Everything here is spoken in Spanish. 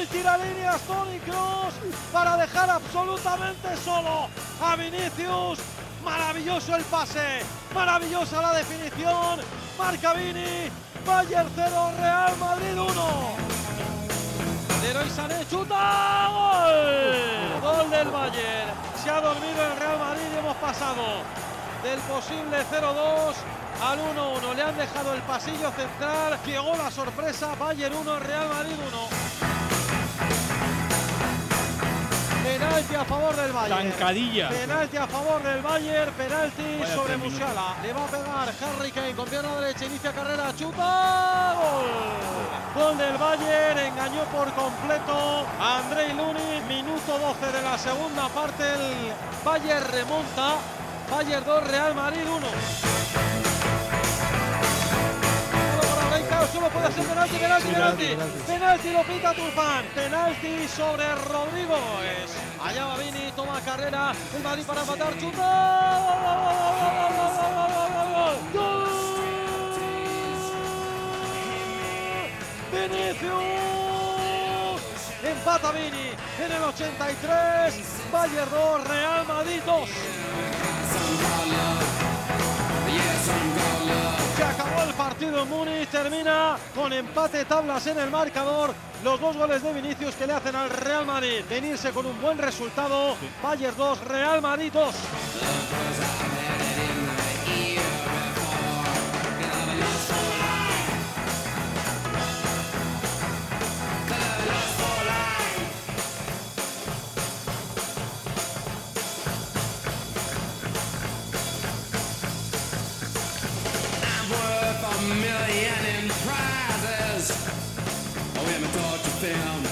el tiralíneas Toni Kroos para dejar absolutamente solo a Vinicius. Maravilloso el pase, maravillosa la definición. Marca Vini, Bayern 0, Real Madrid 1. Leroy Sané chuta, gol. Gol del Bayern. Se ha dormido el Real Madrid y hemos pasado del posible 0-2 al 1-1. Le han dejado el pasillo central. Llegó la sorpresa. Bayern 1, Real Madrid 1. Penalti a favor del Bayern. Zancadilla. Penalti a favor del Bayern. Penalti Vaya sobre Musiala. Le va a pegar Harry Kane con pierna derecha. Inicia carrera. Chuta. Gol. Gol del Bayern. Engañó por completo a Andrei Lunin. Minuto 12 de la segunda parte. El Bayern remonta. Bayern 2, Real Madrid 1. Solo puede hacer penalti, lo pita Turpán. Penalti sobre Rodrigo. Allá va Vini, toma carrera. El Madrid para empatar, chuta. ¡Gol! Vinicius. Empata Vini en el 83. Bayern 2, Real Madrid 2. Se acabó el partido en Múnich, termina con empate tablas en el marcador. Los dos goles de Vinicius que le hacen al Real Madrid venirse con un buen resultado. Bayern 2, Real Madrid 2. $1 million in prizes. Oh, let me talk to them.